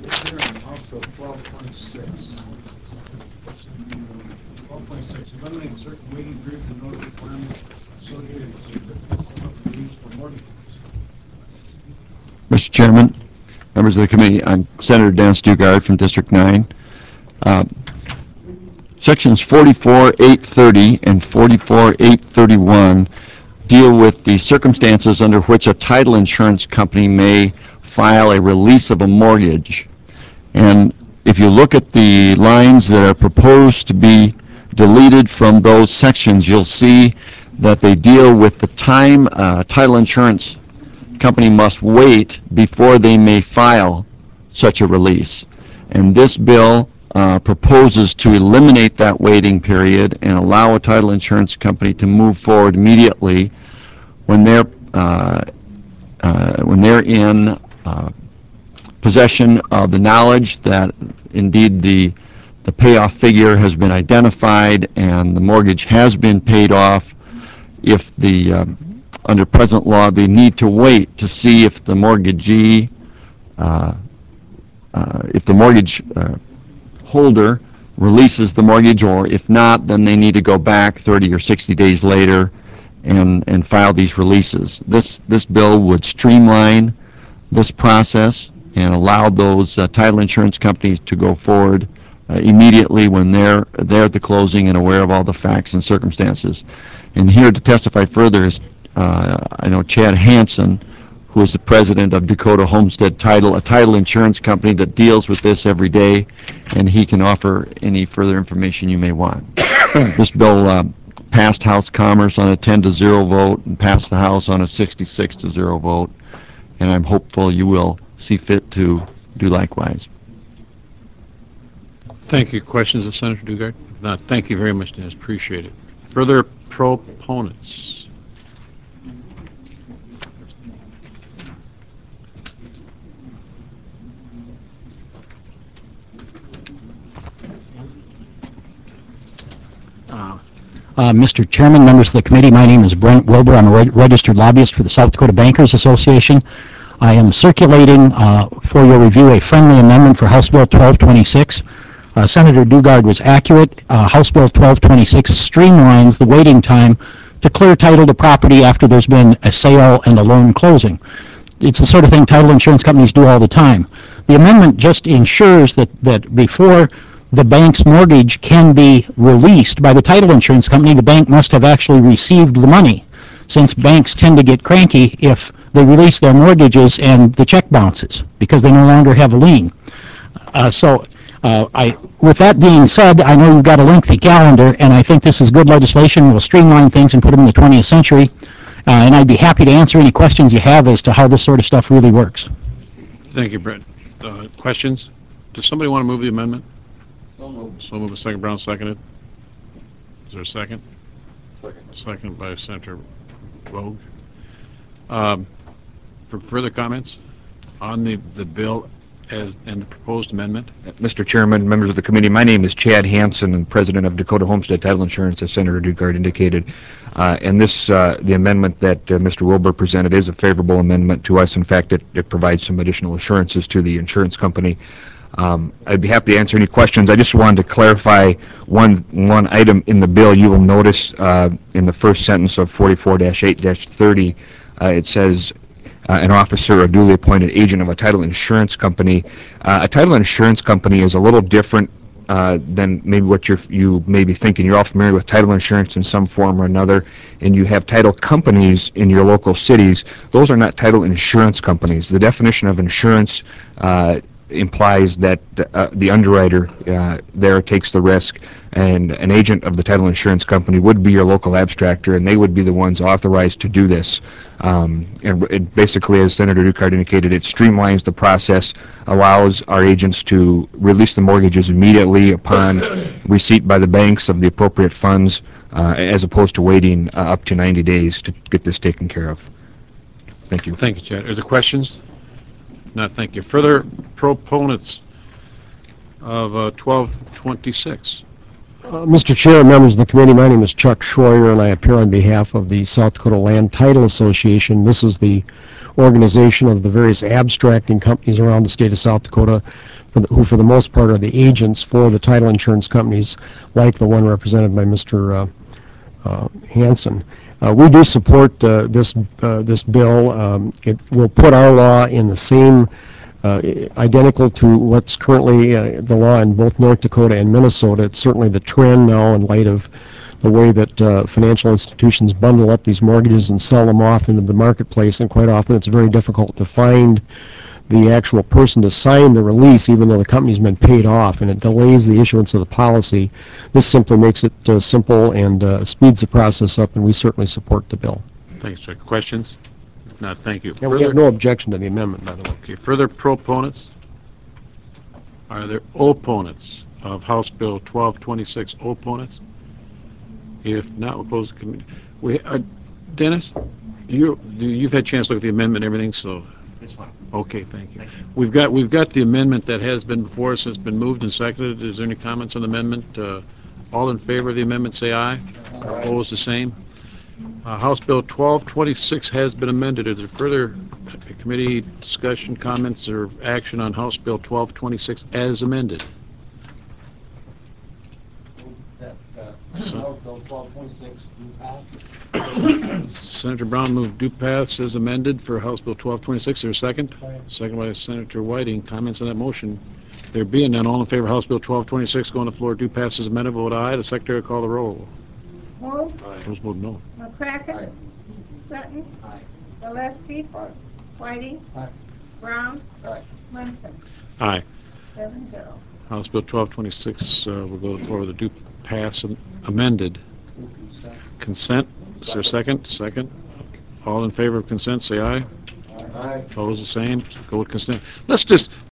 hearing also 12.6. 12.6. Eliminate certain waiting periods and notice requirements associated with certificates of release for mortgage loans. Mr. Chairman, members of the committee, I'm Senator Dan Stugard from District 9. Sections 44.830 and 44.831 deal with the circumstances under which a title insurance company may file a release of a mortgage. And if you look at the lines that are proposed to be deleted from those sections, you'll see that they deal with the time title insurance company must wait before they may file such a release. And this bill proposes to eliminate that waiting period and allow a title insurance company to move forward immediately when they're in possession of the knowledge that indeed the payoff figure has been identified and the mortgage has been paid off. If under present law, they need to wait to see if the mortgagee, if the mortgage holder releases the mortgage, or if not, then they need to go back 30 or 60 days later and file these releases. This bill would streamline this process and allow those title insurance companies to go forward immediately when they're at the closing and aware of all the facts and circumstances. And here to testify further is I know Chad Hansen, who is the president of Dakota Homestead Title, a title insurance company that deals with this every day, and he can offer any further information you may want. This bill passed House Commerce on a 10-0 vote and passed the House on a 66-0 vote, and I'm hopeful you will see fit to do likewise. Thank you. Questions of Senator Dugard? If not, thank you very much, Dennis. Appreciate it. Further proponents? Mr. Chairman, members of the committee, my name is Brent Wilbur. I'm a registered lobbyist for the South Dakota Bankers Association. I am circulating for your review a friendly amendment for House Bill 1226. Senator Dugard was accurate. House Bill 1226 streamlines the waiting time to clear title to property after there's been a sale and a loan closing. It's the sort of thing title insurance companies do all the time. The amendment just ensures that before the bank's mortgage can be released by the title insurance company, the bank must have actually received the money, since banks tend to get cranky if they release their mortgages and the check bounces because they no longer have a lien. With that being said, I know you've got a lengthy calendar, and I think this is good legislation. We'll streamline things and put them in the 20th century, and I'd be happy to answer any questions you have as to how this sort of stuff really works. Thank you, Brent. Questions? Does somebody want to move the amendment? So move a second. Brown seconded. Is there a second? Second by Senator Vogt. For further comments on the bill and the proposed amendment? Mr. Chairman, members of the committee, my name is Chad Hansen, and president of Dakota Homestead Title Insurance, as Senator Dugard indicated. And the amendment that Mr. Wilbur presented is a favorable amendment to us. In fact, it provides some additional assurances to the insurance company. I'd be happy to answer any questions. I just wanted to clarify one item in the bill. You will notice in the first sentence of 44-8-30, it says an officer or duly appointed agent of a title insurance company. A title insurance company is a little different than maybe what you may be thinking. You're all familiar with title insurance in some form or another, and you have title companies in your local cities. Those are not title insurance companies. The definition of insurance implies that the underwriter there takes the risk, and an agent of the title insurance company would be your local abstractor, and they would be the ones authorized to do this. And it basically, as Senator Dugard indicated, it streamlines the process, allows our agents to release the mortgages immediately upon receipt by the banks of the appropriate funds, as opposed to waiting up to 90 days to get this taken care of. Thank you. Thank you, Chad. Are there questions? Not, thank you. Further proponents of 1226? Mr. Chair, members of the committee, my name is Chuck Schroyer, and I appear on behalf of the South Dakota Land Title Association. This is the organization of the various abstracting companies around the state of South Dakota, who for the most part are the agents for the title insurance companies, like the one represented by Mr. Hanson. We do support this bill. It will put our law in the same identical to what's currently the law in both North Dakota and Minnesota. It's certainly the trend now in light of the way that financial institutions bundle up these mortgages and sell them off into the marketplace, and quite often it's very difficult to find the actual person to sign the release, even though the company's been paid off, and it delays the issuance of the policy. This simply makes it simple and speeds the process up, and we certainly support the bill. Thanks, Chuck. Questions? If not, thank you. And we have no objection to the amendment, by the way. Okay, further proponents? Are there opponents of House Bill 1226? Opponents? If not, we'll close the committee. Dennis, you've had a chance to look at the amendment and everything, so... It's fine. Okay, thank you. We've got the amendment that has been before us. It's been moved and seconded. Is there any comments on the amendment? All in favor of the amendment, say aye. Opposed, the same. House Bill 1226 has been amended. Is there further committee discussion, comments, or action on House Bill 1226 as amended? House Bill 1226 do pass. Senator Brown moved due pass as amended for House Bill 1226. Is there a second? Second by Senator Whiting. Comments on that motion? There being none, all in favor of House Bill 1226 go on the floor. Due pass as amended. Vote aye. The Secretary will call the roll. Wolf. Those vote no. McCracken. Sutton. Gillespie. Whiting. Brown. Munson. Aye. 7-0. House Bill 1226 will go to the floor with a due pass amended. Consent. Is there a second? Second. All in favor of consent, say aye. Aye. Opposed, the same. Go with consent. Let's just